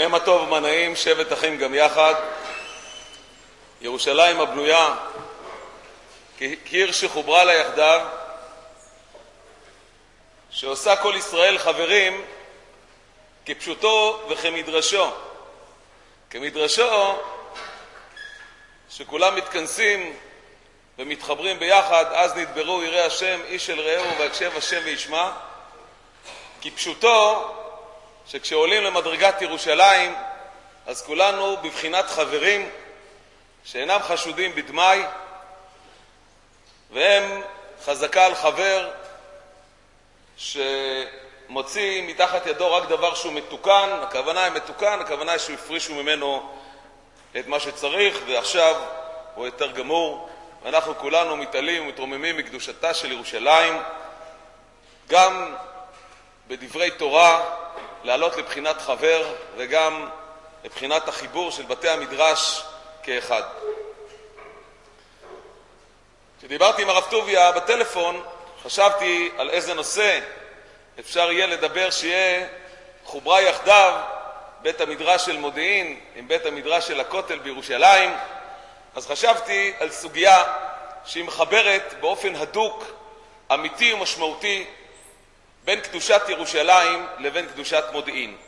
הנה מה טוב ומה נעים, שבת אחים גם יחד. ירושלים הבנויה כעיר שחוברה לה יחדיו, שעושה כל ישראל חברים כפשוטו וכמדרשו. כמדרשו שכולם מתכנסים ומתחברים ביחד, אז נדברו יראי השם איש אל רעהו ויקשב השם וישמע. כפשוטו שכשעולים למדרגת ירושלים אז כולנו בבחינת חברים שאינם חשודים בדמי, והם חזקה על חבר שמוציא מתחת ידו רק דבר שהוא מתוקן. הכוונה היא מתוקן, הכוונה היא שהוא הפרישו ממנו את מה שצריך ועכשיו הוא יותר גמור. ואנחנו כולנו מתעלים ומתרוממים מקדושתה של ירושלים, גם בדברי תורה לעלות לבחינת חבר וגם לבחינת החיבור של בתי המדרש כאחד. כשדיברתי עם הרב טוביה בטלפון חשבתי על איזה נושא אפשר יהיה לדבר שיהיה חוברה יחדיו בית המדרש של מודיעין עם בית המדרש של הכותל בירושלים. אז חשבתי על סוגיה שהיא מחברת באופן הדוק, אמיתי ומשמעותי, בין קדושת ירושלים לבין קדושת מודיעין.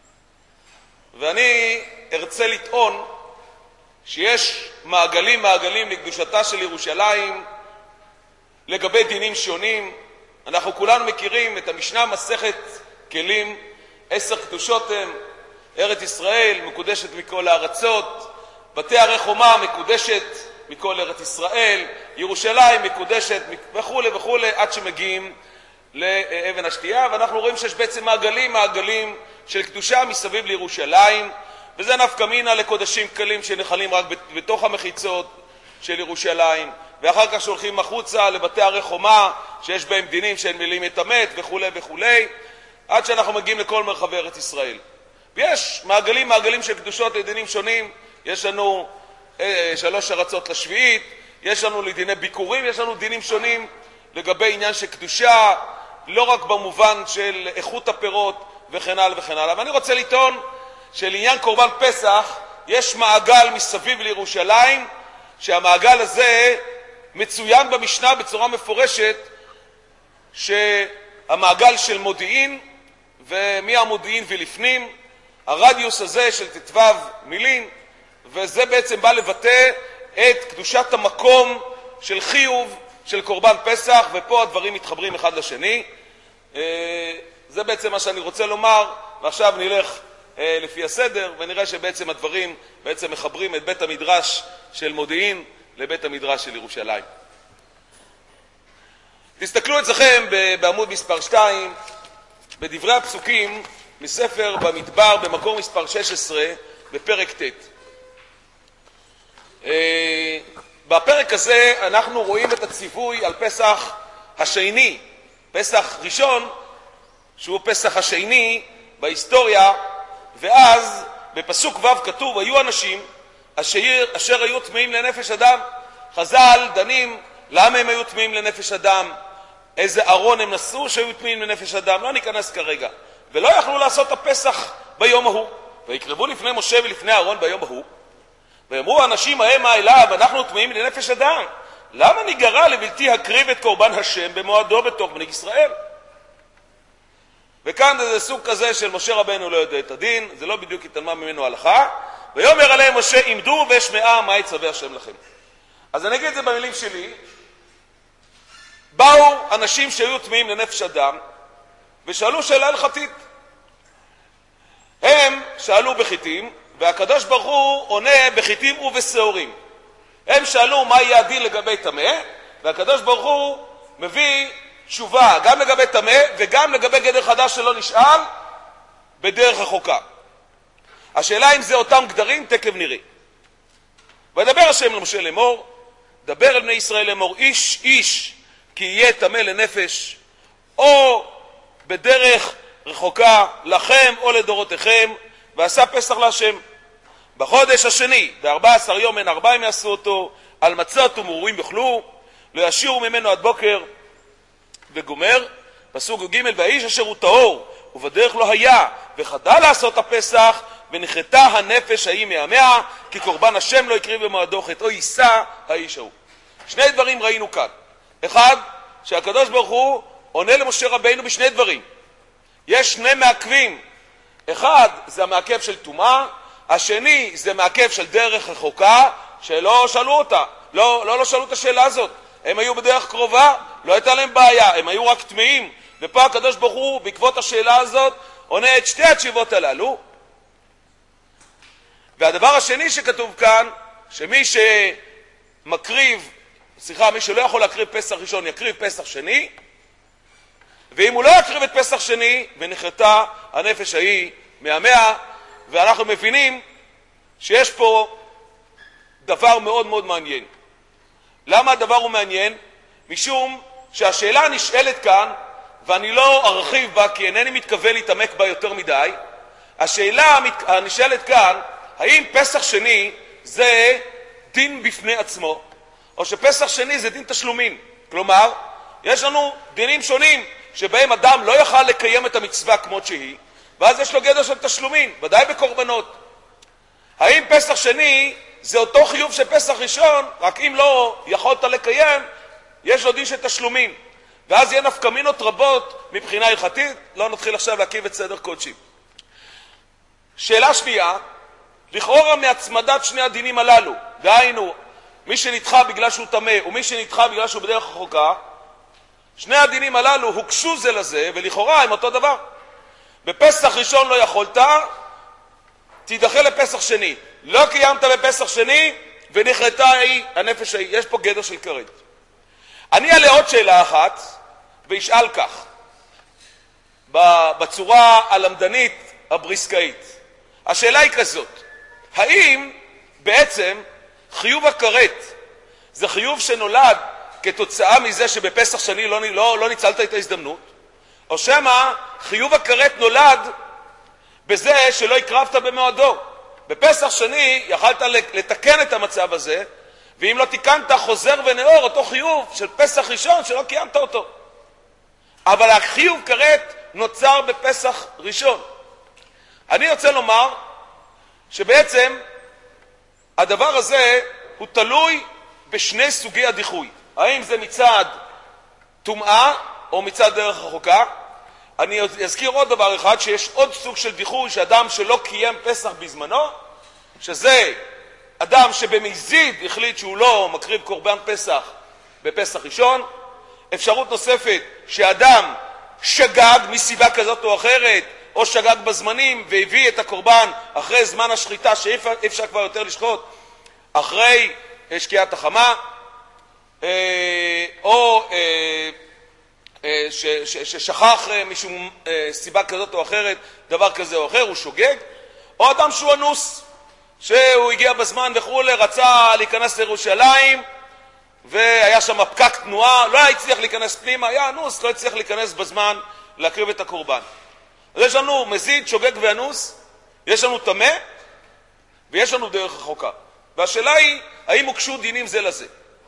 ואני ארצה לטעון שיש מעגלים לקדושתה של ירושלים לגבי דינים שונים. אנחנו כולנו מכירים את המשנה מסכת כלים, 10 קדושות הם, ארץ ישראל מקודשת מכל הארצות, בתי הרי חומה מקודשת מכל ארץ ישראל, ירושלים מקודשת וכו' וכו' עד שמגיעים לאבן השתייה. ואנחנו רואים שיש בעצם מעגלים של קדושה מסביב לירושלים, וזה נפקא מינה לקודשים קלים שנחלים רק בתוך המחיצות של ירושלים, ואחר כך שולחים החוצה לבתי הרי חומה שיש בהם דינים שאין מילים את המת וכו' וכו', עד שאנחנו מגיעים לכל מרחבי ארץ ישראל. ויש מעגלים של קדושות לדינים שונים. יש לנו 3 ארצות לשביעית, יש לנו לדיני ביקורים, יש לנו דינים שונים לגבי עניין של קדושה, לא רק במובן של איכות הפירות וכן הלאה וכן הלאה. ואני רוצה לטעון שלעניין קורבן פסח יש מעגל מסביב לירושלים, שהמעגל הזה מצוין במשנה בצורה מפורשת, שהמעגל של מודיעין, ומהמודיעין ולפנים, הרדיוס הזה של ט"ו מילים, וזה בעצם בא לבטא את קדושת המקום של חיוב של קורבן פסח, ופה הדברים מתחברים אחד לשני. זה בעצם מה שאני רוצה לומר, ועכשיו נלך לפי הסדר ונראה שבעצם הדברים בעצם מחברים את בית המדרש של מודיעין לבית המדרש של ירושלים. תסתכלו אצלכם בעמוד מספר 2 בדברי הפסוקים מספר במדבר במקור מספר 16 בפרק ט'. בפרק הזה אנחנו רואים את הציווי על פסח השני, פסח ראשון שהוא פסח השני בהיסטוריה. ואז בפסוק ו' כתוב היו אנשים אשר היו טמאים לנפש אדם. חז"ל דנים למה הם היו טמאים לנפש אדם, איזה ארון הם נשאו שהיו טמאים לנפש אדם, לא ניכנס כרגע. ולא יכלו לעשות הפסח ביום ההוא, ויקרבו לפני משה ולפני אהרון ביום ההוא, ואמרו האנשים המה אליו אנחנו טמאים לנפש אדם, למה ניגרע לבלתי הקריב את קורבן השם במועדו בתוך בני ישראל? וכאן זה סוג כזה של משה רבנו לא יודע את הדין, זה לא בדיוק התעלמה ממנו הלכה. ויאמר עליהם משה עמדו ואשמעה מה יצווה השם לכם. אז אני אגיד את זה במילים שלי. באו אנשים שהיו טמאים לנפש אדם ושאלו שאלה הלכתית. הם שאלו בחיטים, והקדוש ברוך הוא עונה בחיטים ובשעורים. הם שאלו מה יהיה הדין לגבי טמא, והקדוש ברוך הוא מביא תשובה גם לגבי טמא וגם לגבי גדר חדש שלא נשאל בדרך רחוקה. השאלה אם זה אותם גדרים, תכף נראה. וידבר השם למשה לאמור, דבר אל בני ישראל לאמור, איש איש כי יהיה טמא לנפש, או בדרך רחוקה לכם או לדורותיכם, ועשה פסח להשם. בחודש השני, ב14 יום אין 4 ימים יעשו אותו, על מצות ומרורים יאכלו, לא ישירו ממנו עד בוקר וגומר. פסוק ג' והאיש אשר הוא טהור ובדרך לא היה וחדל לעשות הפסח, ונחתה הנפש ההיא מהמאה, כי קורבן השם לא יקריב במועדו חטאו יישא האיש ההוא. שני דברים ראינו כאן. אחד, שהקדוש ברוך הוא עונה למשה רבינו בשני דברים. יש שני מעכבים. אחד זה המעכב של טומאה, השני זה מעכב של דרך רחוקה, שלא שאלו אותה, לא שאלו את השאלה הזאת. הם היו בדרך קרובה, לא הייתה להם בעיה, הם היו רק טמאים. ופה הקדוש ברוך הוא, בעקבות השאלה הזאת, עונה את שתי התשובות הללו. והדבר השני שכתוב כאן, שמי מי שלא יכול להקריב פסח ראשון, יקריב פסח שני, ואם הוא לא יקריב את פסח שני, ונחתה הנפש ההיא מהמאה, ואנחנו מבינים שיש פה דבר מאוד מאוד מעניין. למה הדבר הוא מעניין? משום שהשאלה נשאלת כאן, ואני לא ארחיב בה כי אינני מתכוון להתעמק בה יותר מדי, השאלה הנשאלת כאן, האם פסח שני זה דין בפני עצמו, או שפסח שני זה דין תשלומים? כלומר, יש לנו דינים שונים שבהם אדם לא יוכל לקיים את המצווה כמות שהיא, ואז יש לו גדר של תשלומים, ודאי בקורבנות. האם פסח שני זה אותו חיוב של פסח ראשון, רק אם לא יכולת לקיים, יש לו דין של תשלומים. ואז יהיה נפקמינות רבות מבחינה הלכתית, לא נתחיל עכשיו להקיף את סדר קודשים. שאלה שנייה, לכאורה מהצמדת שני הדינים הללו, דהיינו, מי שנדחה בגלל שהוא טמא ומי שנדחה בגלל שהוא בדרך רחוקה, שני הדינים הללו הוקשו זה לזה, ולכאורה הם אותו דבר. בפסח ראשון לא יכולת, תידחה לפסח שני. לא קיימת בפסח שני, ונחלטה הנפש ההיא. יש פה גדר של כרת. אני אעלה עוד שאלה אחת, וישאל כך, בצורה הלמדנית הבריסקאית. השאלה היא כזאת, האם בעצם חיוב הכרת זה חיוב שנולד כתוצאה מזה שבפסח שני לא ניצלת את ההזדמנות, או שמה חיוב הכרת נולד בזה שלא הקרבת במועדו? בפסח שני יכלת לתקן את המצב הזה, ואם לא תיקנת חוזר ונאור אותו חיוב של פסח ראשון שלא קיימת אותו. אבל החיוב כרת נוצר בפסח ראשון. אני רוצה לומר שבעצם הדבר הזה הוא תלוי בשני סוגי הדיחוי. האם זה מצד טומאה או מצד דרך רחוקה? אני אזכיר עוד דבר אחד, שיש עוד סוג של דיחוי שאדם שלא קיים פסח בזמנו, שזה אדם שבמזיד החליט שהוא לא מקריב קורבן פסח בפסח ראשון. אפשרות נוספת, שאדם שגג מסיבה כזאת או אחרת, או שגג בזמנים והביא את הקורבן אחרי זמן השחיטה שאי אפשר כבר יותר לשחוט, אחרי שקיעת החמה, או ששכח משום סיבה כזאת או אחרת, דבר כזה או אחר, הוא שוגג, או אדם שהוא אנוס, שהוא הגיע בזמן וכו', רצה להיכנס לירושלים, והיה שם פקק תנועה, לא הצליח להיכנס פנימה, היה אנוס, לא הצליח להיכנס בזמן להקריב את הקורבן. אז יש לנו מזיד, שוגג ואנוס, יש לנו טמא, ויש לנו דרך רחוקה. והשאלה היא, האם הוקשו דינים זה לזה?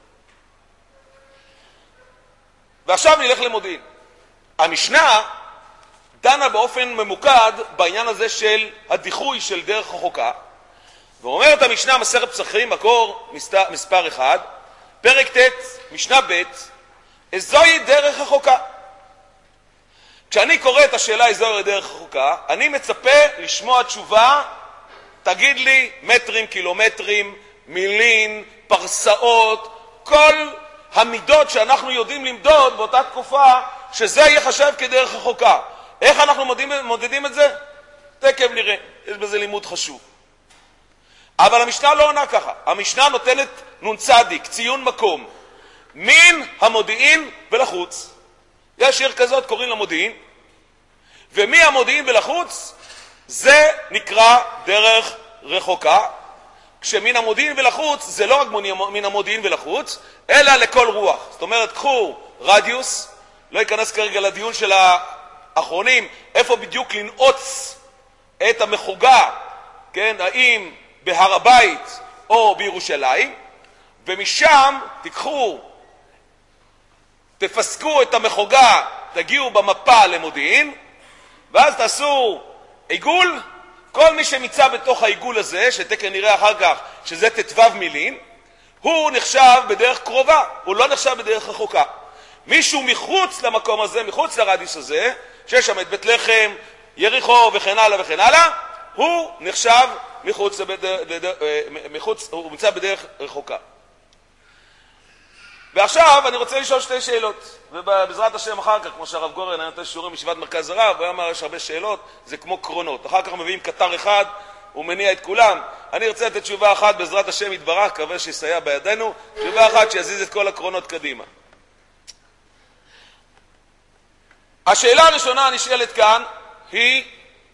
ועכשיו נלך למודיעין. המשנה דנה באופן ממוקד בעניין הזה של הדיחוי של דרך רחוקה, ואומרת המשנה מסכת פסחים, מקור מספר 1, פרק ט', משנה ב', איזוהי דרך רחוקה. כשאני קורא את השאלה איזוהי דרך רחוקה, אני מצפה לשמוע תשובה, תגיד לי מטרים, קילומטרים, מילין, פרסאות, כל המידות שאנחנו יודעים למדוד באותה תקופה, שזה יחשב כדרך רחוקה. איך אנחנו מודדים את זה? תכף נראה, יש בזה לימוד חשוב. אבל המשנה לא עונה ככה. המשנה נותנת נון צדיק, ציון מקום. מן המודיעין ולחוץ. יש עיר כזאת, קוראים למודיעין. ומי המודיעין ולחוץ? זה נקרא דרך רחוקה. כשמן המודיעין ולחוץ, זה לא רק מן המודיעין ולחוץ, אלא לכל רוח. זאת אומרת, קחו רדיוס, לא ייכנס כרגע לדיון של האחרונים, איפה בדיוק לנעוץ את המחוגה, כן, האם בהר הבית או בירושלים, ומשם תיקחו, תפסקו את המחוגה, תגיעו במפה למודיעין, ואז תעשו עיגול, כל מי שמצא בתוך העיגול הזה, שתכף נראה אחר כך שזה ט"ו מילין, הוא נחשב בדרך קרובה, הוא לא נחשב בדרך רחוקה. מישהו מחוץ למקום הזה, מחוץ לרדיוס הזה, שיש שם את בית לחם, יריחו וכן הלאה וכן הלאה, הוא נחשב הוא נמצא בדרך רחוקה. ועכשיו אני רוצה לשאול שתי שאלות, ובעזרת השם אחר כך, כמו שהרב גורן היה נותן שיעורים בישיבת מרכז הרב, הוא אמר יש הרבה שאלות, זה כמו קרונות. אחר כך מביאים קטר אחד, הוא מניע את כולם. אני רוצה לתת תשובה אחת, בעזרת השם יתברך, מקווה שיסייע בידינו, תשובה אחת שיזיז את כל הקרונות קדימה. השאלה הראשונה הנשאלת כאן היא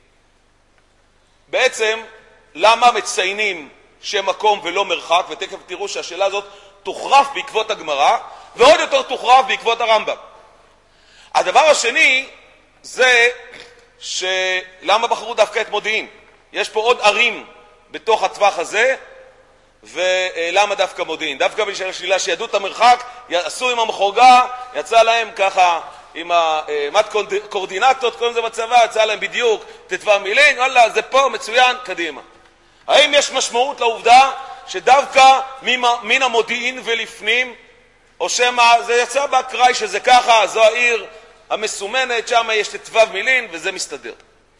בעצם למה מציינים שם מקום ולא מרחק, ותכף תראו שהשאלה הזאת תוחרף בעקבות הגמרא, ועוד יותר תוחרף בעקבות הרמב"ם. הדבר השני זה למה בחרו דווקא את מודיעין. יש פה עוד ערים בתוך הטווח הזה, ולמה דווקא מודיעין? דווקא בשביל השאלה שידעו את המרחק, עשו עם המחורגה, יצא להם ככה עם המט קורדינטות, קוראים לזה בצבא, יצא להם בדיוק ט"ו מילין, וואלה, זה פה מצוין, קדימה. האם יש משמעות לעובדה שדווקא מן המודיעין ולפנים, או שמה זה יצא באקראי שזה ככה, זו העיר המסומנת, שם יש ט"ו מילין וזה מסתדר.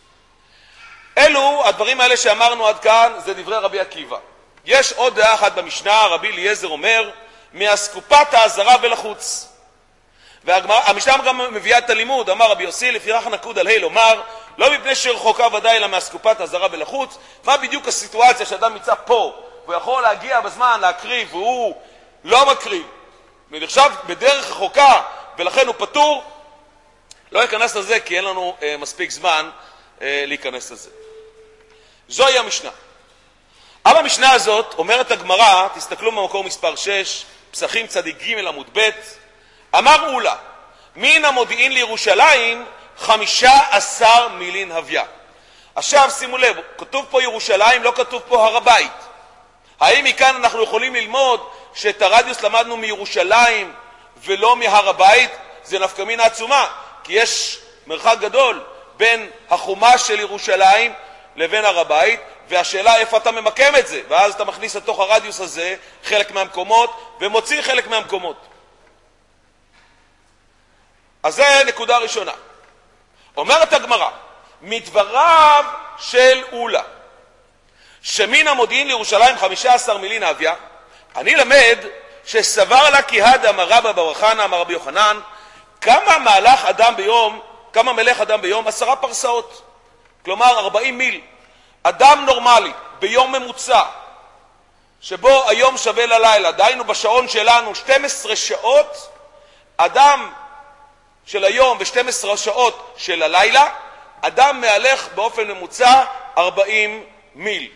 אלו, הדברים האלה שאמרנו עד כאן, זה דברי רבי עקיבא. יש עוד דעה אחת במשנה, רבי אליעזר אומר, מאסקופת העזרה ולחוץ. והמשנה גם מביאה את הלימוד, אמר רבי יוסי, לפיכך נקוד על ה' לומר, לא מפני שרחוקה ודאי אלא מאסקופת העזרה ולחוץ. מה בדיוק הסיטואציה שאדם נמצא פה, והוא יכול להגיע בזמן להקריב, והוא לא מקריב, ונחשב בדרך רחוקה, ולכן הוא פטור, לא ייכנס לזה, כי אין לנו מספיק זמן להיכנס לזה. זוהי המשנה. על המשנה הזאת אומרת הגמרא, תסתכלו במקור מספר 6, פסחים צדיק ג' עמוד ב', אמר אולה, מן המודיעין לירושלים 15 מילין הוויה. עכשיו שימו לב, כתוב פה ירושלים, לא כתוב פה הר הבית. האם מכאן אנחנו יכולים ללמוד שאת הרדיוס למדנו מירושלים ולא מהר הבית? זה נפקא מינה עצומה, כי יש מרחק גדול בין החומה של ירושלים לבין הר הבית, והשאלה איפה אתה ממקם את זה, ואז אתה מכניס לתוך הרדיוס הזה חלק מהמקומות ומוציא חלק מהמקומות. אז זה נקודה ראשונה. אומרת הגמרא, מדבריו של אולה, שמן המודיעין לירושלים 15 מילין הוויה, אני למד שסבר לה כי הד אמר רבא בר חנא אמר רבי יוחנן, כמה מלך אדם ביום? 10 פרסאות. כלומר 40 מיל. אדם נורמלי, ביום ממוצע, שבו היום שווה ללילה, דהיינו בשעון שלנו 12 שעות, אדם של היום ו12 שעות של הלילה, אדם מהלך באופן ממוצע 40 מיל.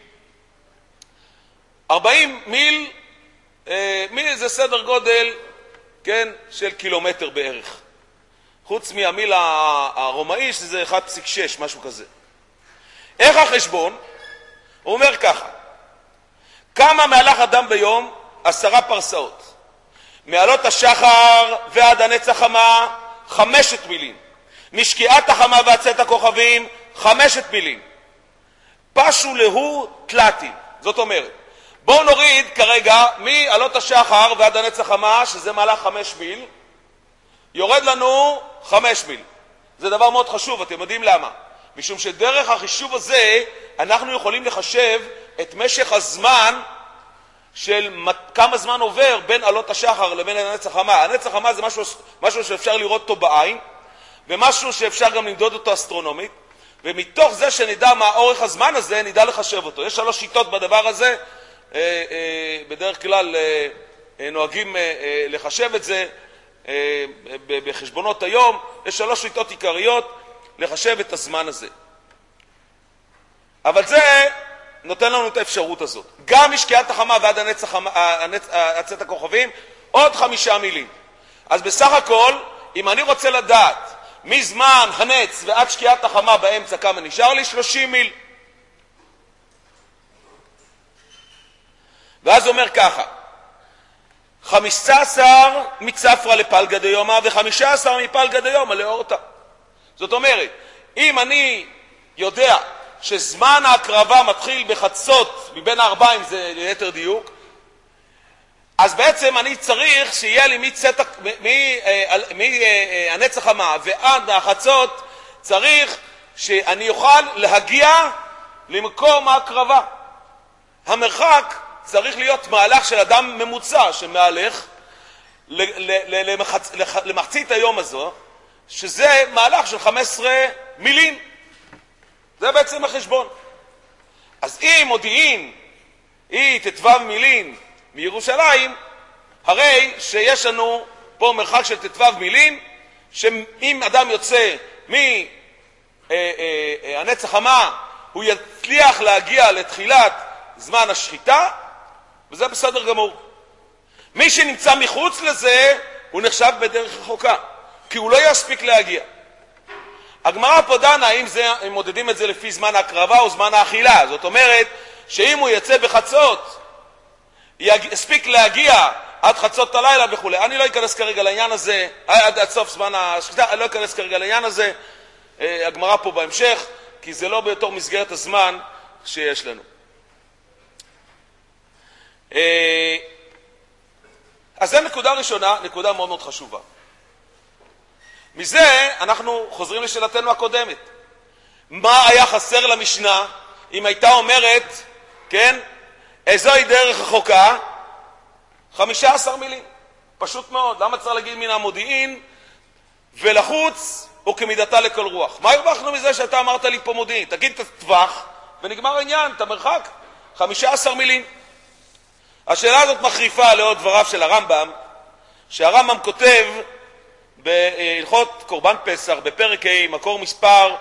40 מיל, מיל זה סדר גודל, כן, של קילומטר בערך. חוץ מהמיל הרומאי, שזה 1.6, משהו כזה. איך החשבון? הוא אומר ככה, כמה מהלך אדם ביום? 10 פרסאות. מעלות השחר ועד הנץ החמה, 5 מילים. משקיעת החמה ועד צאת הכוכבים, 5 מילים. פשו להו תלתים. זאת אומרת, בואו נוריד כרגע מעלות השחר ועד הנץ החמה, שזה מהלך 5 מיל, יורד לנו 5 מיל. זה דבר מאוד חשוב, אתם יודעים למה? משום שדרך החישוב הזה אנחנו יכולים לחשב את משך הזמן של כמה זמן עובר בין עלות השחר לבין הנץ החמה. הנץ החמה זה משהו שאפשר לראות אותו בעין, ומשהו שאפשר גם למדוד אותו אסטרונומית, ומתוך זה שנדע מה אורך הזמן הזה, נדע לחשב אותו. יש 3 שיטות בדבר הזה, בדרך כלל נוהגים לחשב את זה בחשבונות היום. יש 3 שיטות עיקריות לחשב את הזמן הזה. אבל זה נותן לנו את האפשרות הזאת. גם משקיעת החמה ועד הצאת הכוכבים, עוד 5 מילים. אז בסך הכל, אם אני רוצה לדעת מזמן הנץ ועד שקיעת החמה באמצע כמה נשאר לי, 30 מיל. ואז אומר ככה, 15 מצפרא לפלגא דיומא ו15 מפלגא דיומא לאורתא. זאת אומרת, אם אני יודע שזמן ההקרבה מתחיל בחצות, מבין הארבעים זה ליתר דיוק, אז בעצם אני צריך שיהיה לי מהנץ החמה ועד החצות, צריך שאני אוכל להגיע למקום ההקרבה. המרחק צריך להיות מהלך של אדם ממוצע שמהלך למחצית היום הזו, שזה מהלך של 15 מילים. זה בעצם החשבון. אז אם מודיעין היא תתבב מילים מירושלים, הרי שיש לנו פה מרחק של תתבב מילים, שאם אדם יוצא מהנץ החמה, הוא יצליח להגיע לתחילת זמן השחיטה, וזה בסדר גמור. מי שנמצא מחוץ לזה, הוא נחשב בדרך רחוקה, כי הוא לא יספיק להגיע. הגמרא פה דנה אם מודדים את זה לפי זמן ההקרבה או זמן האכילה. זאת אומרת שאם הוא יצא בחצות, יספיק להגיע עד חצות הלילה וכו'. אני לא אכנס כרגע לעניין הזה, עד סוף זמן השחיטה, אני לא אכנס כרגע לעניין הזה. הגמרא פה בהמשך, כי זה לא בתור מסגרת הזמן שיש לנו. אז זו נקודה ראשונה, נקודה מאוד מאוד חשובה. מזה אנחנו חוזרים לשאלתנו הקודמת. מה היה חסר למשנה אם הייתה אומרת, כן, איזוהי דרך רחוקה? 15 מילים. פשוט מאוד. למה צריך להגיד מן המודיעין ולחוץ וכמידתה לכל רוח? מה הרווחנו מזה שאתה אמרת לי פה מודיעין? תגיד את הטווח ונגמר העניין, את המרחק. 15 מילים. השאלה הזאת מחריפה לאור דבריו של הרמב"ם, שהרמב"ם כותב בהלכות קורבן פסח, בפרק ה', מקור מספר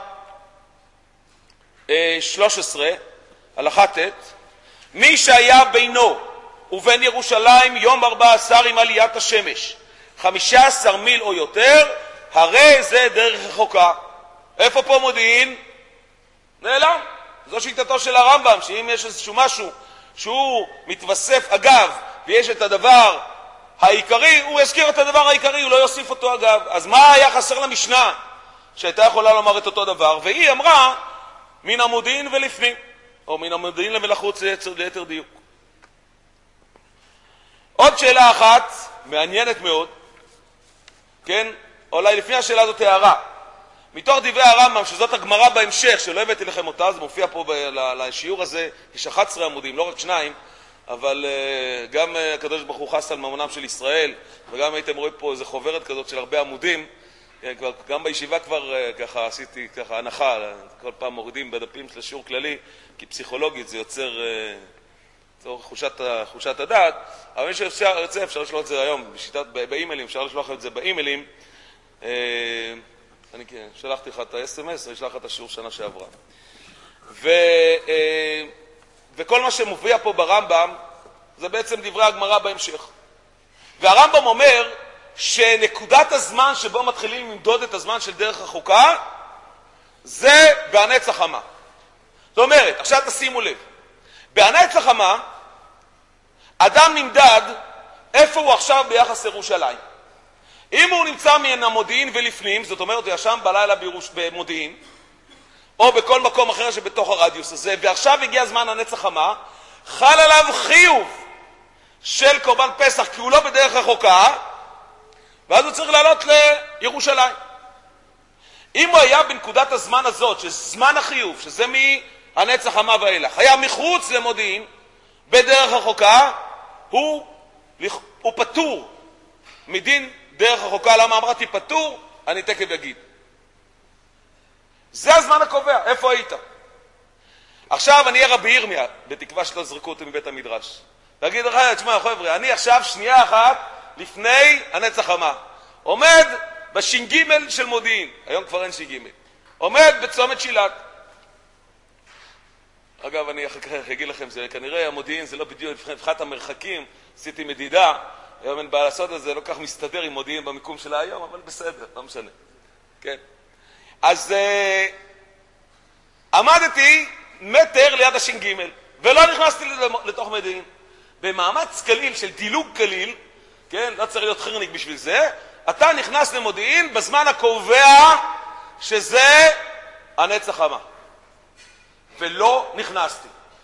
13, הלכה ט', מי שהיה בינו ובין ירושלים יום 14 עם עליית השמש, 15 מיל או יותר, הרי זה דרך רחוקה. איפה פה מודיעין? נעלם. זו שיטתו של הרמב"ם, שאם יש איזשהו משהו שהוא מתווסף אגב, ויש את הדבר העיקרי, הוא יזכיר את הדבר העיקרי, הוא לא יוסיף אותו אגב. אז מה היה חסר למשנה שהייתה יכולה לומר את אותו דבר? והיא אמרה מן המודיעין ולפנים, או מן המודיעין ולחוץ ליתר דיוק. עוד שאלה אחת מעניינת מאוד, כן? אולי לפני השאלה הזאת הערה. מתוך דברי הרמב"ם, שזאת הגמרא בהמשך, שלא הבאתי לכם אותה, זה מופיע פה לשיעור הזה, יש 11 עמודים, לא רק 2, אבל גם הקדוש ברוך הוא חס על ממונם של ישראל, וגם הייתם רואים פה איזו חוברת כזאת של הרבה עמודים, גם בישיבה כבר ככה עשיתי ככה הנחה, כל פעם מורידים בדפים של השיעור כללי, כי פסיכולוגית זה יוצר חושת הדעת, אבל מי שאפשר לשלוח את זה היום, באימיילים, אפשר לשלוח את זה באימיילים, אני שלחתי לך את ה-SMS, אני שלח את השיעור שנה שעברה. וכל מה שמופיע פה ברמב"ם, זה בעצם דברי הגמרא בהמשך. והרמב"ם אומר שנקודת הזמן שבו מתחילים למדוד את הזמן של דרך רחוקה, זה בהנץ החמה. זאת אומרת, עכשיו תשימו לב, בהנץ החמה, אדם נמדד איפה הוא עכשיו ביחס לירושלים. אם הוא נמצא מן המודיעין ולפנים, זאת אומרת, הוא ישם בלילה במודיעין, או בכל מקום אחר שבתוך הרדיוס הזה, ועכשיו הגיע זמן הנץ החמה, חל עליו חיוב של קורבן פסח, כי הוא לא בדרך רחוקה, ואז הוא צריך לעלות לירושלים. אם הוא היה בנקודת הזמן הזאת, שזמן החיוב, שזה מהנץ החמה ואילך, היה מחוץ למודיעין, בדרך רחוקה, הוא פטור מדין דרך רחוקה. למה אמרתי פטור? אני תכף אגיד. זה הזמן הקובע, איפה היית? עכשיו אני אהיה רבי ירמיה, בתקווה שלא זרקו אותי מבית המדרש. ואגיד לך, תשמע, חבר'ה, אני עכשיו שנייה אחת לפני הנץ החמה. עומד בש"ג של מודיעין, היום כבר אין ש"ג. עומד בצומת שילת. אגב, אני אחר כך אגיד לכם, זה כנראה המודיעין, זה לא בדיוק מבחינת המרחקים, עשיתי מדידה, היום אין בעיה לעשות את זה, לא כך מסתדר עם מודיעין במיקום שלה היום, אבל בסדר, לא משנה. כן. אז עמדתי מטר ליד הש"ג, ולא נכנסתי לתוך מודיעין. במאמץ קליל של דילוג קליל, כן, לא צריך להיות חרניק בשביל זה, אתה נכנס למודיעין בזמן הקובע שזה הנץ החמה. ולא נכנסתי.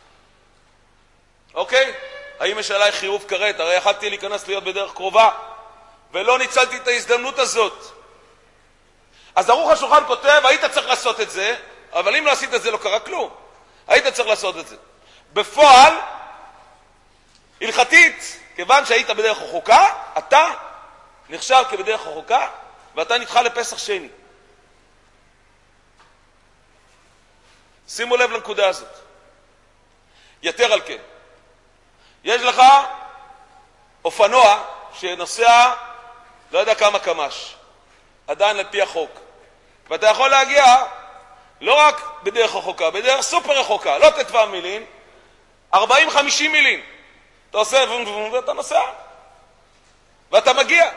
אוקיי? האם יש עליי חיוב כרת? הרי יכלתי להיכנס להיות בדרך קרובה, ולא ניצלתי את ההזדמנות הזאת. אז ערוך השולחן כותב, היית צריך לעשות את זה, אבל אם לא עשית את זה לא קרה כלום. היית צריך לעשות את זה. בפועל, הלכתית, כיוון שהיית בדרך רחוקה, אתה נחשב כבדרך רחוקה, ואתה נדחה לפסח שני. שימו לב לנקודה הזאת. יתר על כן. יש לך אופנוע שנוסע לא יודע כמה קמ"ש, עדיין על פי החוק. ואתה יכול להגיע לא רק בדרך רחוקה, בדרך סופר רחוקה, לא תטבע מילים, 40-50 מילים. אתה עושה ואתה נוסע. ואתה מגיע.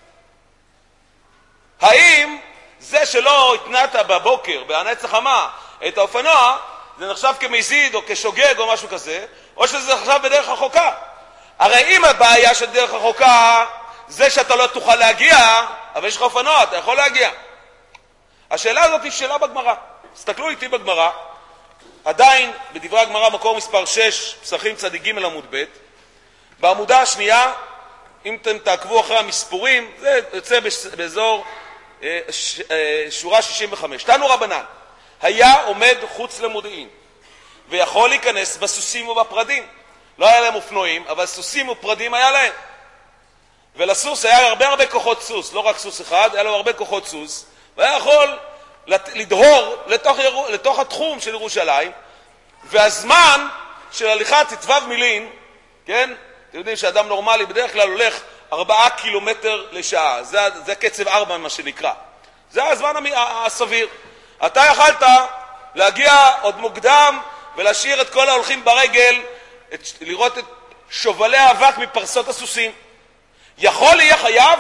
האם זה שלא התנעת בבוקר, בהנץ החמה, את האופנוע, זה נחשב כמזיד או כשוגג או משהו כזה, או שזה נחשב בדרך רחוקה? הרי אם הבעיה של דרך רחוקה זה שאתה לא תוכל להגיע, אבל יש לך אופנוע, אתה יכול להגיע. השאלה הזאת היא שאלה בגמרא. תסתכלו איתי בגמרא, עדיין בדברי הגמרא מקור מספר 6, פסחים צדיק ג' עמוד ב', בעמודה השנייה, אם אתם תעקבו אחרי המספורים, זה יוצא באזור שורה 65. תנו רבנן, היה עומד חוץ למודיעין, ויכול להיכנס בסוסים ובפרדים. לא היה להם אופנועים, אבל סוסים ופרדים היה להם. ולסוס היה הרבה כוחות סוס, לא רק סוס אחד, היה לו הרבה כוחות סוס, והיה יכול לדהור לתוך התחום של ירושלים, והזמן של הליכת תתבב מילין, כן? אתם יודעים שאדם נורמלי בדרך כלל הולך 4 קילומטר לשעה, זה קצב 4 מה שנקרא. זה הזמן הסביר. אתה יכלת להגיע עוד מוקדם ולהשאיר את כל ההולכים ברגל, לראות את שובלי האבק מפרסות הסוסים. יכול יהיה חייב?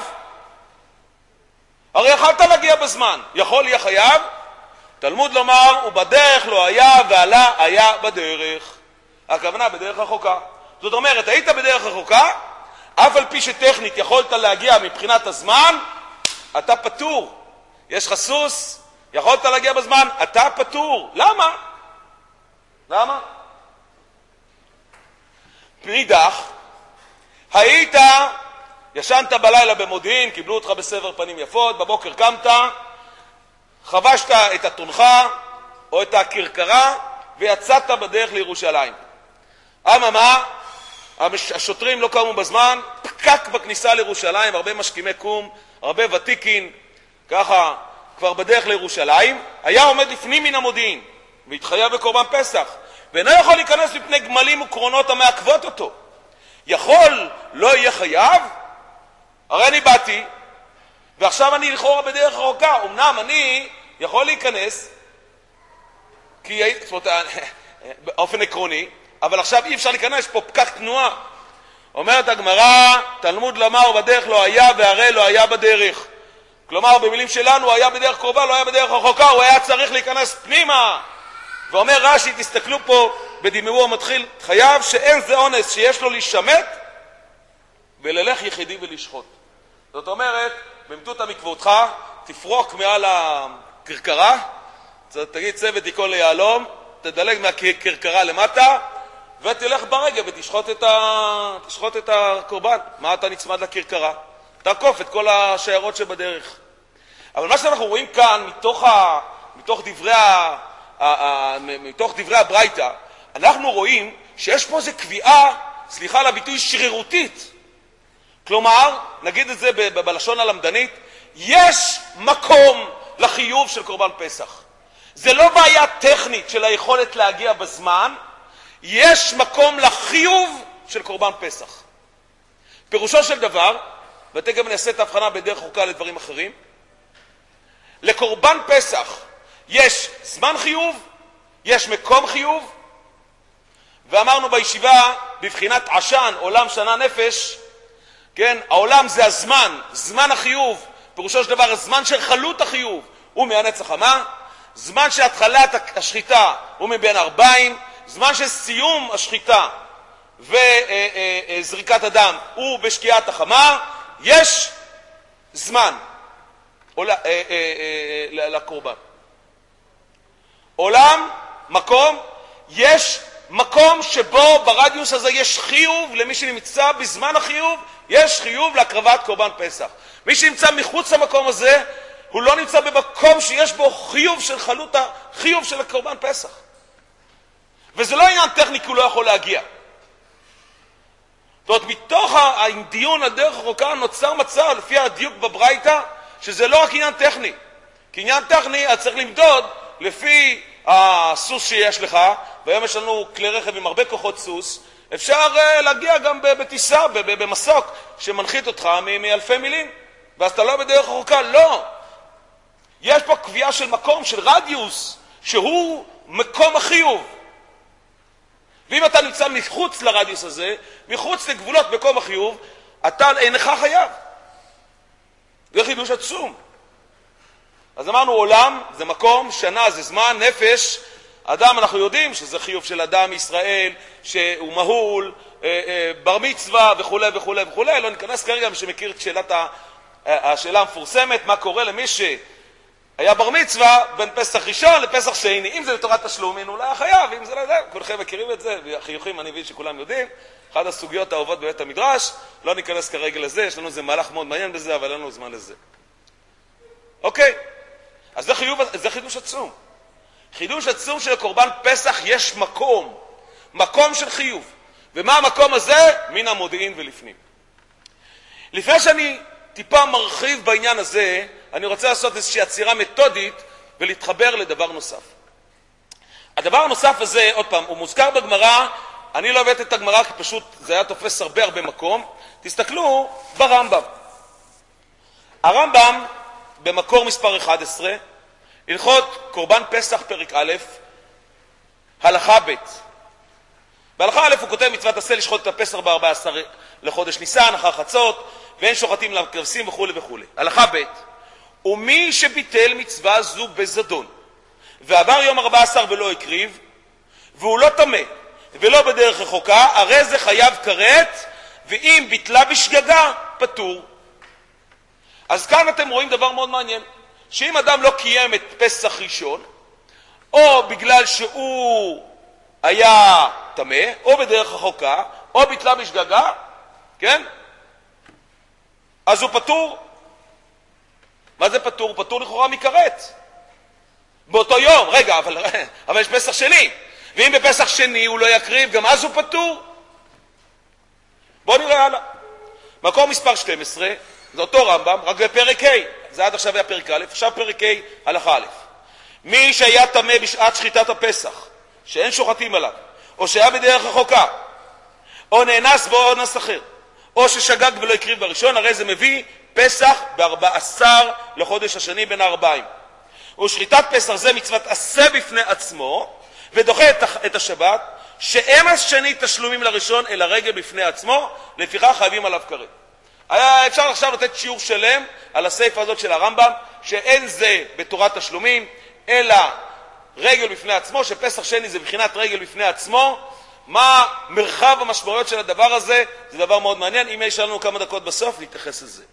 הרי יכלת להגיע בזמן. יכול יהיה חייב? תלמוד לומר, ובדרך לא היה ועלה היה בדרך. הכוונה בדרך רחוקה. זאת אומרת, היית בדרך רחוקה, אף על פי שטכנית יכולת להגיע מבחינת הזמן, אתה פטור. יש לך סוס, יכולת להגיע בזמן, אתה פטור. למה? למה? מאידך, היית, ישנת בלילה במודיעין, קיבלו אותך בסבר פנים יפות, בבוקר קמת, חבשת את התונך או את הכרכרה ויצאת בדרך לירושלים. אממה, השוטרים לא קמו בזמן, פקק בכניסה לירושלים, הרבה משכימי קום, הרבה ותיקין, ככה כבר בדרך לירושלים, היה עומד לפנים מן המודיעין והתחייב בקורבן פסח, ואינו יכול להיכנס לפני גמלים וקרונות המעכבות אותו. יכול, לא יהיה חייב? הרי אני באתי, ועכשיו אני לכאורה בדרך רחוקה. אמנם אני יכול להיכנס, זאת אומרת, באופן עקרוני, אבל עכשיו אי אפשר להיכנס, פה פקק תנועה. אומרת הגמרא, תלמוד לומר, בדרך לא היה, והרי לא היה בדרך. כלומר, במילים שלנו, היה בדרך קרובה, לא היה בדרך רחוקה, הוא היה צריך להיכנס פנימה. ואומר רש"י, תסתכלו פה בדימוהו המתחיל, חייב שאין זה אונס שיש לו להישמט וללך יחידי ולשחוט. זאת אומרת, במטות המקוותך, תפרוק מעל הכרכרה, תגיד צוות יקול ליהלום, תדלג מהכרכרה למטה, ותלך ברגע ותשחוט את הקורבן. מה אתה נצמד לכרכרה? תעקוף את כל השיירות שבדרך. אבל מה שאנחנו רואים כאן, מתוך דברי הברייתא, אנחנו רואים שיש פה איזו קביעה, סליחה על הביטוי, שרירותית. כלומר, נגיד את זה בלשון הלמדנית, יש מקום לחיוב של קורבן פסח. זה לא בעיה טכנית של היכולת להגיע בזמן, יש מקום לחיוב של קורבן פסח. פירושו של דבר, ותכף נעשה את ההבחנה בדרך רחוקה לדברים אחרים, לקורבן פסח יש זמן חיוב, יש מקום חיוב, ואמרנו בישיבה, בבחינת עשן, עולם שנה נפש, כן, העולם זה הזמן, זמן החיוב, פירושו של דבר, הזמן של חלות החיוב, הוא מהנץ החמה, זמן של התחלת השחיטה הוא מבין 40, זמן של סיום השחיטה וזריקת הדם הוא בשקיעת החמה, יש זמן לקורבן. עולם, מקום, יש מקום שבו ברדיוס הזה יש חיוב למי שנמצא בזמן החיוב, יש חיוב להקרבת קורבן פסח. מי שנמצא מחוץ למקום הזה, הוא לא נמצא במקום שיש בו חיוב של חלוטה, חיוב של הקורבן פסח. וזה לא עניין טכני, כי הוא לא יכול להגיע. זאת אומרת, מתוך הדיון הדרך הרחוקה נוצר מצב, לפי הדיוק בברייתא, שזה לא רק עניין טכני. כי עניין טכני, אז צריך למדוד לפי הסוס שיש לך, והיום יש לנו כלי רכב עם הרבה כוחות סוס, אפשר להגיע גם בטיסה, במסוק, שמנחית אותך מאלפי מילים. ואז אתה לא בדרך הרחוקה, לא. יש פה קביעה של מקום, של רדיוס, שהוא מקום החיוב. ואם אתה נמצא מחוץ לרדיוס הזה, מחוץ לגבולות מקום החיוב, אתה אינך חייב. זה חידוש עצום. אז אמרנו, עולם זה מקום, שנה זה זמן, נפש, אדם, אנחנו יודעים שזה חיוב של אדם ישראל, שהוא מהול, בר מצווה וכו' וכו' וכו'. לא ניכנס כרגע, מי שמכיר את השאלה המפורסמת, מה קורה למי שהיה בר מצווה בין פסח ראשון לפסח שני. אם זה לתורת תשלומים, אולי היה חייב, אם זה לא יודע, כולכם מכירים את זה, והחיוכים אני מבין שכולם יודעים. אחת הסוגיות האהובות בבית המדרש, לא ניכנס כרגע לזה, יש לנו איזה מהלך מאוד מעניין בזה, אבל אין לנו זמן לזה. אוקיי, אז זה חידוש עצום. חידוש עצום של קורבן פסח יש מקום, מקום של חיוב. ומה המקום הזה? מן המודיעין ולפנים. לפני שאני טיפה מרחיב בעניין הזה, אני רוצה לעשות איזושהי עצירה מתודית ולהתחבר לדבר נוסף. הדבר הנוסף הזה, עוד פעם, הוא מוזכר בגמרא, אני לא הבאתי את הגמרא כי פשוט זה היה תופס הרבה מקום. תסתכלו ברמב"ם. הרמב"ם במקור מספר 11, הלכות קורבן פסח פרק א', הלכה ב'. בהלכה א' הוא כותב מצוות עשה לשחוט את הפסח ב-14 לחודש ניסן, אחר חצות, ואין שוחטים לכבשים וכו' וכו'. הלכה ב', ומי שביטל מצווה זו בזדון, ועבר יום 14 ולא הקריב, והוא לא טמא, ולא בדרך רחוקה, הרי זה חייב כרת, ואם ביטלה בשגגה, פטור. אז כאן אתם רואים דבר מאוד מעניין, שאם אדם לא קיים את פסח ראשון, או בגלל שהוא היה טמא, או בדרך רחוקה, או ביטלה בשגגה, כן? אז הוא פטור. מה זה פטור? הוא פטור לכאורה מכרת. באותו יום, רגע, אבל יש פסח שני. ואם בפסח שני הוא לא יקריב, גם אז הוא פטור. בואו נראה הלאה. מקור מספר 12, זה אותו רמב"ם, רק בפרק ה', זה עד עכשיו היה פרק א', עכשיו פרק ה', הלכה א'. מי שהיה טמא בשעת שחיטת הפסח, שאין שוחטים עליו, או שהיה בדרך רחוקה, או נאנס בו אונס אחר, או ששגג ולא הקריב בראשון, הרי זה מביא פסח ב-14 לחודש השני בין הארבעים. ושחיטת פסח זה מצוות עשה בפני עצמו, ודוחה את השבת, שאין השני תשלומים לראשון אלא רגל בפני עצמו, לפיכך חייבים עליו כרת. אפשר עכשיו לתת שיעור שלם על הספר הזאת של הרמב"ם, שאין זה בתורת תשלומים, אלא רגל בפני עצמו, שפסח שני זה בחינת רגל בפני עצמו. מה מרחב המשמעויות של הדבר הזה? זה דבר מאוד מעניין. אם יש לנו כמה דקות בסוף, נתייחס לזה.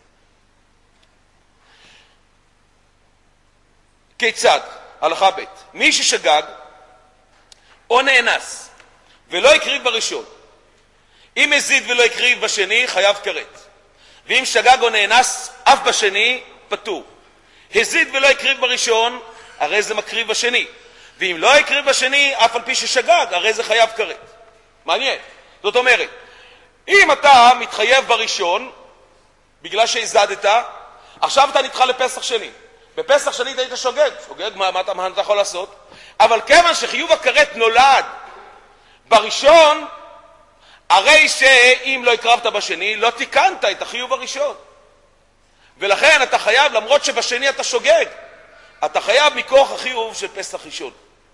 כיצד? הלכה ב', מי ששגג או נאנס ולא הקריב בראשון, אם הזיד ולא הקריב בשני, חייב כרת. ואם שגג או נאנס אף בשני, פטור. הזיד ולא הקריב בראשון, הרי זה מקריב בשני. ואם לא הקריב בשני, אף על פי ששגג, הרי זה חייב כרת. מעניין. זאת אומרת, אם אתה מתחייב בראשון, בגלל שהזדת, עכשיו אתה נדחה לפסח שני. בפסח שני היית שוגג. שוגג, מה אתה יכול לעשות? אבל כיוון שחיוב הכרת נולד בראשון, הרי שאם לא הקרבת בשני, לא תיקנת את החיוב הראשון. ולכן אתה חייב, למרות שבשני אתה שוגג, אתה חייב מכוח החיוב של פסח ראשון.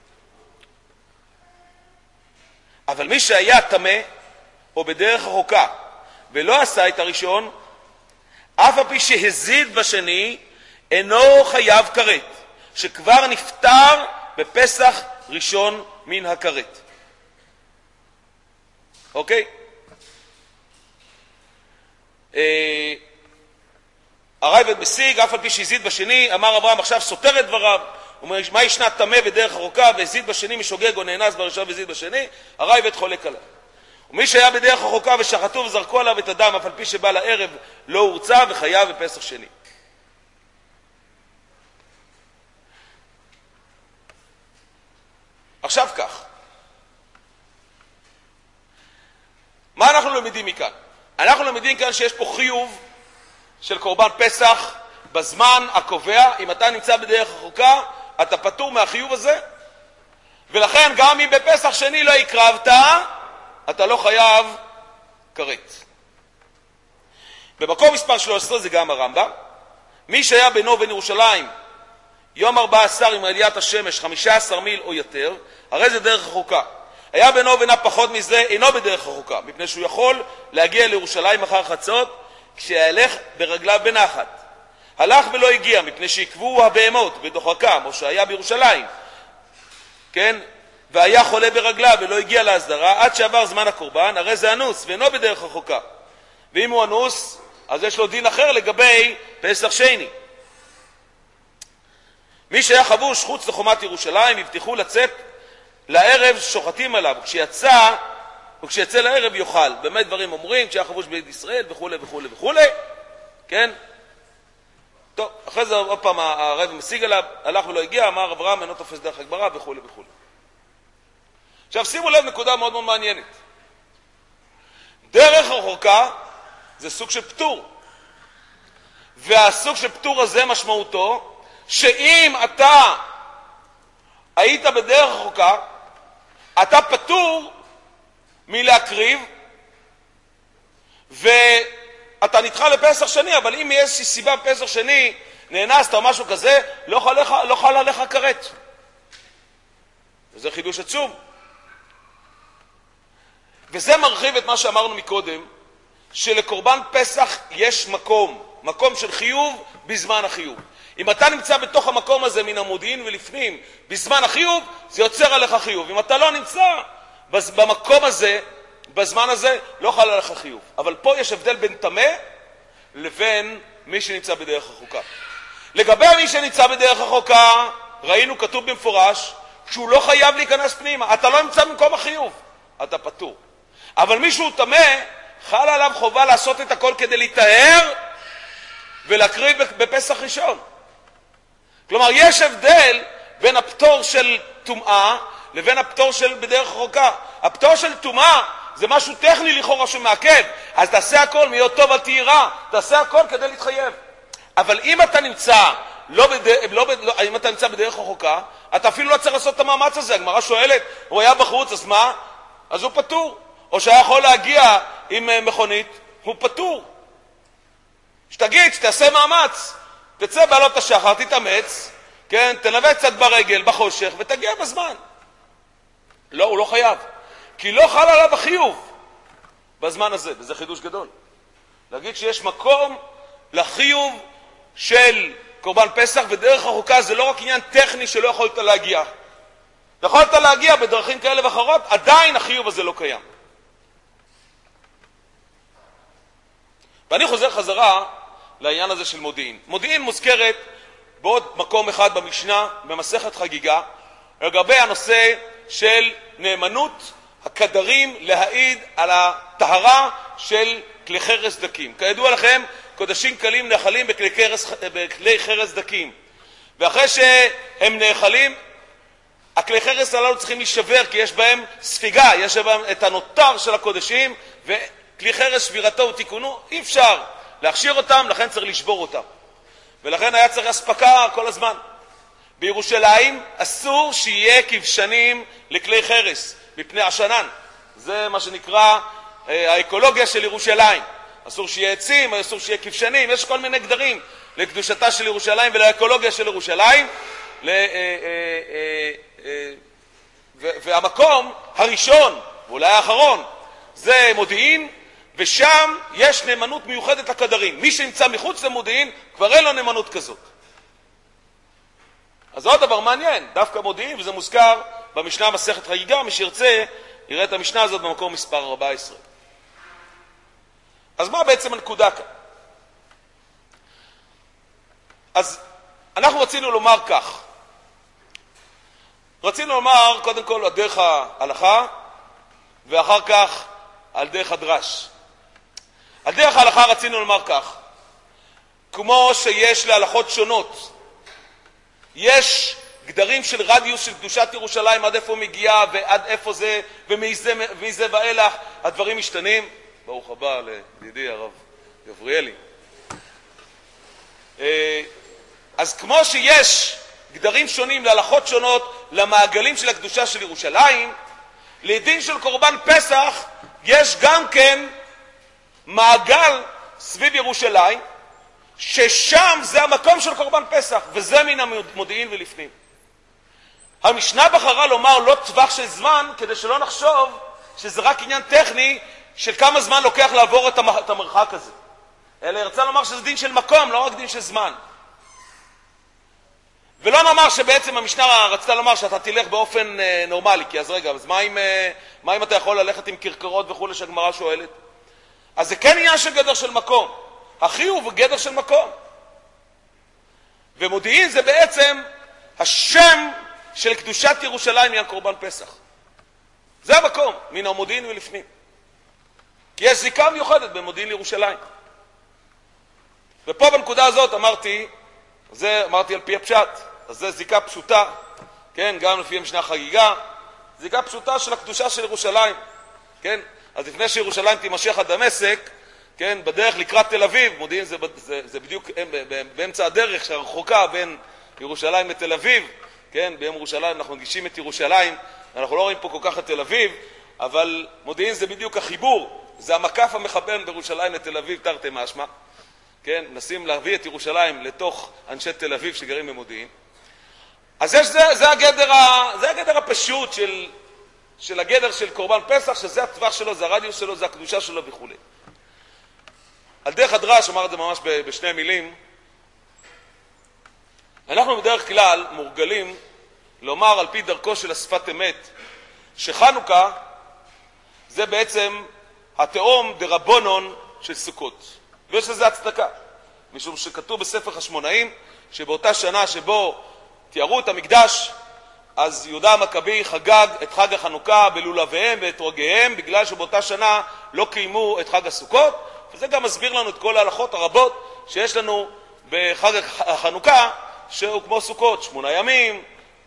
אבל מי שהיה טמא או בדרך רחוקה ולא עשה את הראשון, אף על פי שהזיד בשני, אינו חייב כרת, שכבר נפטר בפסח ראשון מן הכרת. אוקיי? הרייבד משיג, אף על פי שהזיד בשני, אמר אברהם עכשיו סותר את דבריו, הוא אומר, מה ישנה טמא בדרך רחוקה, והזיד בשני משוגג או נאנס בראשון והזיד בשני, הרי ואת חולק עליו. ומי שהיה בדרך רחוקה ושחטו וזרקו עליו את הדם, אף על פי שבא לערב לא הורצה וחייב בפסח שני. עכשיו כך, מה אנחנו למדים מכאן? אנחנו למדים כאן שיש פה חיוב של קורבן פסח בזמן הקובע. אם אתה נמצא בדרך רחוקה, אתה פטור מהחיוב הזה, ולכן גם אם בפסח שני לא הקרבת, אתה לא חייב כרת. במקום מספר 13 זה גם הרמב"ם, מי שהיה בינו ובין ירושלים יום 14 עם עליית השמש 15 מיל או יותר, הרי זה דרך רחוקה. היה בינו ובינה פחות מזה, אינו בדרך רחוקה, מפני שהוא יכול להגיע לירושלים אחר חצות כשהלך ברגליו בנחת. הלך ולא הגיע, מפני שעקבו הבהמות בדוחקם, או שהיה בירושלים, כן? והיה חולה ברגליו ולא הגיע להסדרה, עד שעבר זמן הקורבן, הרי זה אנוס, ואינו בדרך רחוקה. ואם הוא אנוס, אז יש לו דין אחר לגבי פסח שני. מי שהיה חבוש חוץ לחומת ירושלים, הבטיחו לצאת לערב, שוחטים עליו, וכשיצא לערב יאכל. באמת דברים אומרים, שהיה חבוש בית ישראל וכו' וכו' וכו', כן? טוב, אחרי זה עוד פעם הרב משיג עליו, הלך ולא הגיע, אמר אברהם אינו תופס דרך הגברה וכו' וכו'. עכשיו שימו לב נקודה מאוד מאוד מעניינת. דרך רחוקה זה סוג של פטור, והסוג של פטור הזה משמעותו שאם אתה היית בדרך רחוקה, אתה פטור מלהקריב, ואתה נדחה לפסח שני, אבל אם יש סיבה בפסח שני, נאנסת או משהו כזה, לא חל עליך כרת. וזה חידוש עצום. וזה מרחיב את מה שאמרנו מקודם, שלקורבן פסח יש מקום של חיוב בזמן החיוב. אם אתה נמצא בתוך המקום הזה מן המודיעין ולפנים בזמן החיוב, זה יוצר עליך חיוב. אם אתה לא נמצא במקום הזה, בזמן הזה, לא חל עליך חיוב. אבל פה יש הבדל בין טמא לבין מי שנמצא בדרך רחוקה. לגבי מי שנמצא בדרך רחוקה, ראינו כתוב במפורש שהוא לא חייב להיכנס פנימה. אתה לא נמצא במקום החיוב, אתה פטור. אבל מי שהוא טמא, חל עליו חובה לעשות את הכל כדי להיטהר ולהקריב בפסח ראשון. כלומר, יש הבדל בין הפטור של טומאה לבין הפטור של בדרך רחוקה. הפטור של טומאה זה משהו טכני לכאורה שמעכב, אז תעשה הכל, מיות טוב על תהירה, תעשה הכל כדי להתחייב. אבל אם אתה נמצא אם אתה נמצא בדרך רחוקה, אתה אפילו לא צריך לעשות את המאמץ הזה. הגמרא שואלת, הוא היה בחוץ, אז מה? אז הוא פטור. או שהיה יכול להגיע עם מכונית, הוא פטור. שתגיד, שתעשה מאמץ, תצא בעלות השחר, תתאמץ, כן, תנווט קצת ברגל, בחושך, ותגיע בזמן. לא, הוא לא חייב. כי לא חל עליו החיוב בזמן הזה, וזה חידוש גדול. להגיד שיש מקום לחיוב של קורבן פסח, ודרך רחוקה זה לא רק עניין טכני שלא יכולת להגיע. יכולת להגיע בדרכים כאלה ואחרות, עדיין החיוב הזה לא קיים. ואני חוזר חזרה לעניין הזה של מודיעין. מודיעין מוזכרת בעוד מקום אחד במשנה, במסכת חגיגה, לגבי הנושא של נאמנות הקדרים להעיד על הטהרה של כלי חרס דקים. כידוע לכם, קודשים קלים נאכלים בכלי חרס דקים. ואחרי שהם נאכלים, הכלי חרס הללו צריכים להישבר, כי יש בהם ספיגה, יש בהם את הנותר של הקודשים, וכלי חרס שבירתו ותיקונו, אי אפשר להכשיר אותם, לכן צריך לשבור אותם. ולכן היה צריך הספקה כל הזמן. בירושלים אסור שיהיה כבשנים לכלי חרס, מפני עשנן. זה מה שנקרא האקולוגיה של ירושלים. אסור שיהיה עצים, אסור שיהיה כבשנים, יש כל מיני גדרים לקדושתה של ירושלים ולאקולוגיה של ירושלים. והמקום הראשון, ואולי האחרון, זה מודיעין, ושם יש נאמנות מיוחדת לקדרים. מי שנמצא מחוץ למודיעין, כבר אין לו נאמנות כזאת. אז זה עוד דבר מעניין, דווקא מודיעין, וזה מוזכר במשנה מסכת חגיגה, מי שירצה יראה את המשנה הזאת במקום מספר 14. אז מה בעצם הנקודה כאן? אז אנחנו רצינו לומר כך, רצינו לומר קודם כל על דרך ההלכה, ואחר כך על דרך הדרש. על דרך ההלכה רצינו לומר כך, כמו שיש להלכות שונות, יש גדרים של רדיוס של קדושת ירושלים, עד איפה מגיעה ועד איפה זה, ומזה ואילך הדברים משתנים. ברוך הבא לידידי הרב גבריאלי. אז כמו שיש גדרים שונים להלכות שונות למעגלים של הקדושה של ירושלים, לדין של קורבן פסח יש גם כן מעגל סביב ירושלים, ששם זה המקום של קורבן פסח, וזה מן המודיעין ולפנים. המשנה בחרה לומר לא טווח של זמן, כדי שלא נחשוב שזה רק עניין טכני של כמה זמן לוקח לעבור את המרחק הזה, אלא ירצה לומר שזה דין של מקום, לא רק דין של זמן. ולא נאמר שבעצם המשנה רצתה לומר שאתה תלך באופן נורמלי, כי אז רגע, אז מה אם אתה יכול ללכת עם קרקרות וכו' שהגמרא שואלת? אז זה כן עניין של גדר של מקום. החיוב הוא גדר של מקום. ומודיעין זה בעצם השם של קדושת ירושלים מן קורבן פסח. זה המקום, מן המודיעין ולפנים. כי יש זיקה מיוחדת במודיעין לירושלים. ופה בנקודה הזאת אמרתי על פי הפשט, אז זה זיקה פשוטה, כן, גם לפי המשנה חגיגה, זיקה פשוטה של הקדושה של ירושלים, כן? אז לפני שירושלים תימשך עד דמשק, כן, בדרך לקראת תל אביב, מודיעין זה בדיוק באמצע הדרך שהרחוקה בין ירושלים לתל אביב, כן, ביום ירושלים אנחנו מגישים את ירושלים, אנחנו לא רואים פה כל כך את תל אביב, אבל מודיעין זה בדיוק החיבור, זה המקף המחבר בירושלים לתל אביב, תרתי משמע, כן, מנסים להביא את ירושלים לתוך אנשי תל אביב שגרים במודיעין. אז זה הגדר הפשוט של הגדר של קורבן פסח, שזה הטווח שלו, זה הרדיוס שלו, זה הקדושה שלו וכו'. על דרך הדרש, אמר את זה ממש בשני מילים, אנחנו בדרך כלל מורגלים לומר על פי דרכו של השפת אמת, שחנוכה זה בעצם התאום דרבונון של סוכות. ויש לזה הצדקה, משום שכתוב בספר חשמונאים, שבאותה שנה שבו תיארו את המקדש, אז יהודה המכבי חגג את חג החנוכה בלולביהם ואתרוגיהם, בגלל שבאותה שנה לא קיימו את חג הסוכות, וזה גם מסביר לנו את כל ההלכות הרבות שיש לנו בחג החנוכה, שהוא כמו סוכות, 8 ימים,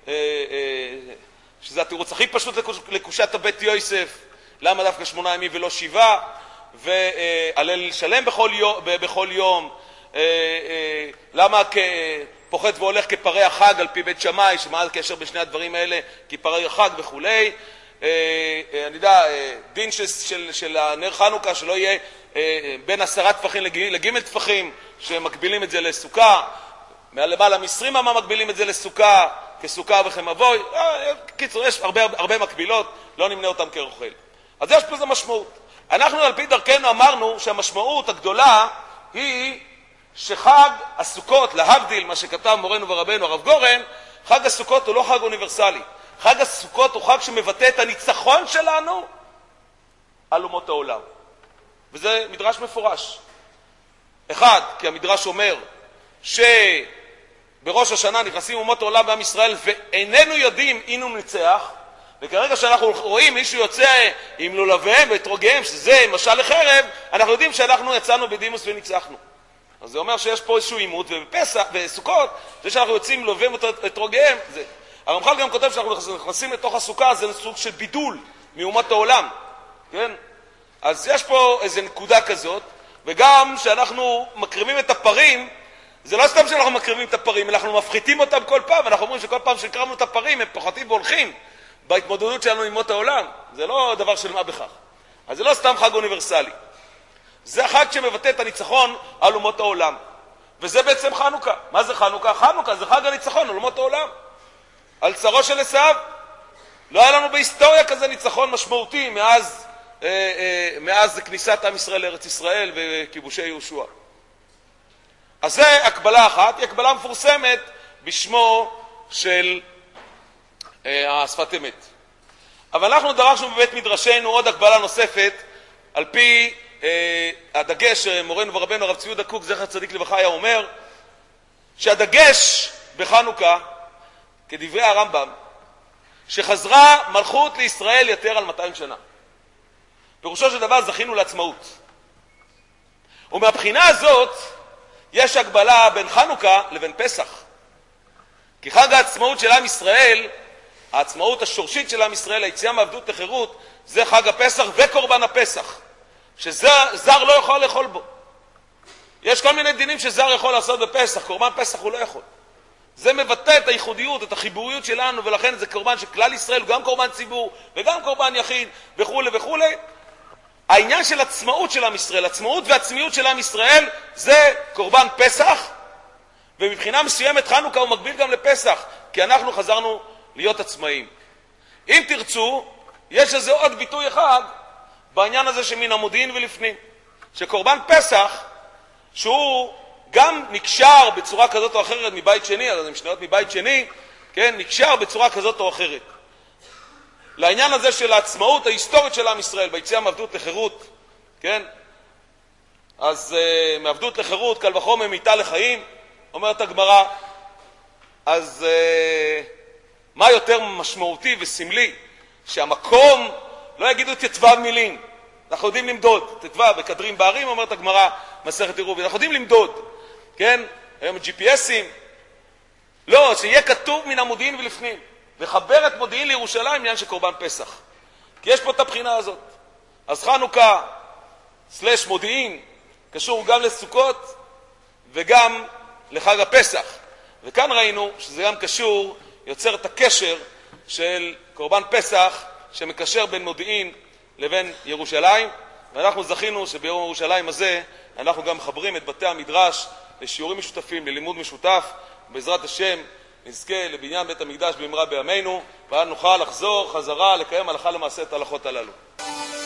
שזה התירוץ הכי פשוט לקושת הבית יוסף, למה דווקא 8 ימים ולא 7, והלל שלם בכל יום, למה פוחד והולך כפרי החג על פי בית שמאי, שמה הקשר בשני הדברים האלה, כפרי החג וכו'. אני יודע, דין של הנר חנוכה שלא יהיה בין 10 טפחים לג' טפחים, שמקבילים את זה לסוכה, למעלה מ-20 אמה מקבילים את זה לסוכה, כסוכה וכמבוי. קיצור, יש הרבה מקבילות, לא נמנה אותם כרוכל. אז יש פה זה משמעות. אנחנו על פי דרכנו אמרנו שהמשמעות הגדולה היא שחג הסוכות, להבדיל מה שכתב מורנו ורבנו הרב גורן, חג הסוכות הוא לא חג אוניברסלי. חג הסוכות הוא חג שמבטא את הניצחון שלנו על אומות העולם. וזה מדרש מפורש. אחד, כי המדרש אומר שבראש השנה נכנסים אומות העולם בעם ישראל ואיננו יודעים אנו ניצח, וכרגע שאנחנו רואים מישהו יוצא עם לולביהם ואתרוגיהם, שזה משל לחרב, אנחנו יודעים שאנחנו יצאנו בדימוס וניצחנו. אז זה אומר שיש פה איזשהו עימות, ובפסח, בסוכות, זה שאנחנו יוצאים עם לולביהם ואתרוגיהם, זה. הרמח"ל גם כותב שאנחנו נכנסים לתוך הסוכה, זה סוג של בידול מאומות העולם, כן? אז יש פה איזו נקודה כזאת, וגם שאנחנו מקריבים את הפרים, זה לא סתם שאנחנו מקריבים את הפרים, אנחנו מפחיתים אותם כל פעם, אנחנו אומרים שכל פעם שקרבנו את הפרים, הם פוחתים והולכים בהתמודדות שלנו עם אומות העולם. זה לא דבר של מה בכך. אז זה לא סתם חג אוניברסלי. זה החג שמבטא את הניצחון על אומות העולם. וזה בעצם חנוכה. מה זה חנוכה? חנוכה זה חג הניצחון על אומות העולם. על צרו של עשיו. לא היה לנו בהיסטוריה כזה ניצחון משמעותי מאז כניסת עם ישראל לארץ ישראל וכיבושי יהושע. אז זה הקבלה אחת, היא הקבלה מפורסמת בשמו של השפת אמת. אבל אנחנו דרשנו בבית מדרשנו עוד הקבלה נוספת, על פי הדגש מורנו ורבנו הרב צבי יהודה קוק זכר צדיק לברכה היה אומר, שהדגש בחנוכה, כדברי הרמב"ם, שחזרה מלכות לישראל יותר על 200 שנה. פירושו של דבר זכינו לעצמאות. ומהבחינה הזאת יש הגבלה בין חנוכה לבין פסח. כי חג העצמאות של עם ישראל, העצמאות השורשית של עם ישראל, היציאה מעבדות לחירות, זה חג הפסח וקורבן הפסח, שזר לא יכול לאכול בו. יש כל מיני דינים שזר יכול לעשות בפסח, קורבן פסח הוא לא יכול. זה מבטא את הייחודיות, את החיבוריות שלנו, ולכן זה קורבן שכלל ישראל, גם קורבן ציבור וגם קורבן יחיד וכו' וכו'. העניין של עצמאות של עם ישראל, עצמאות ועצמיות של עם ישראל, זה קורבן פסח, ומבחינה מסוימת חנוכה הוא מקביל גם לפסח, כי אנחנו חזרנו להיות עצמאים. אם תרצו, יש לזה עוד ביטוי אחד בעניין הזה שמן המודיעין ולפנים, שקורבן פסח, שהוא גם נקשר בצורה כזאת או אחרת מבית שני, אז המשניות מבית שני, כן, נקשר בצורה כזאת או אחרת. לעניין הזה של העצמאות ההיסטורית של עם ישראל, ביציאה מעבדות לחירות, כן? אז מעבדות לחירות, קל וחומר מיתה לחיים, אומרת הגמרא. אז מה יותר משמעותי וסמלי? שהמקום, לא יגידו תתבע מילים, אנחנו יודעים למדוד, תתבע וכדרים בערים, אומרת הגמרא, מסכת עירובין, אנחנו יודעים למדוד, כן? היום GPSים, לא, שיהיה כתוב מן המודיעין ולפנים, וחבר את מודיעין לירושלים עניין של קורבן פסח. כי יש פה את הבחינה הזאת. אז חנוכה / מודיעין קשור גם לסוכות וגם לחג הפסח. וכאן ראינו שזה גם קשור, יוצר את הקשר של קורבן פסח שמקשר בין מודיעין לבין ירושלים, ואנחנו זכינו שביום ירושלים הזה אנחנו גם מחברים את בתי המדרש לשיעורים משותפים, ללימוד משותף, בעזרת השם נזכה לבניין בית המקדש במהרה בימינו, ואז נוכל לחזור חזרה לקיים הלכה למעשה את ההלכות הללו.